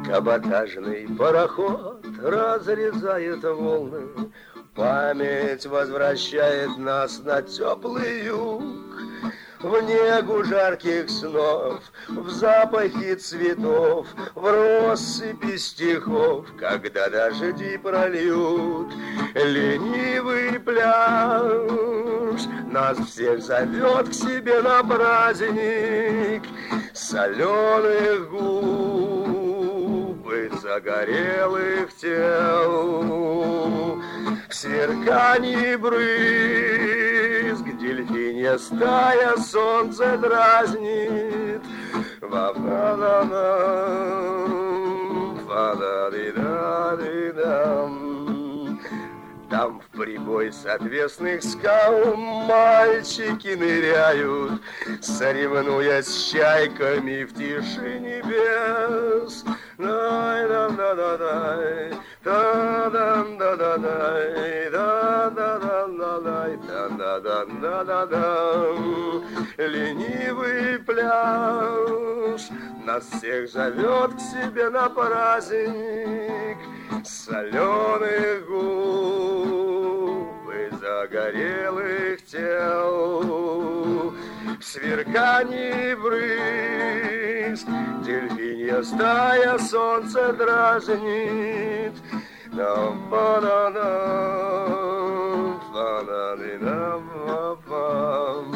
Каботажный пароход разрезает волны, память возвращает нас на теплый юг. В негу жарких снов, в запахе цветов, в россыпи стихов, когда дожди прольют. Ленивый пляж нас всех зовет к себе на праздник соленых губ и загорелых тел. В сверкании брызг дельфинья стая солнце дразнит. Там в прибой с отвесных скал мальчики ныряют, соревнуясь с чайками в тиши небес. Ленивый пляж нас всех зовет к себе на праздник соленых губ и загорелых тел. В сверкании брызг дельфинья стая солнце дразнит. Нам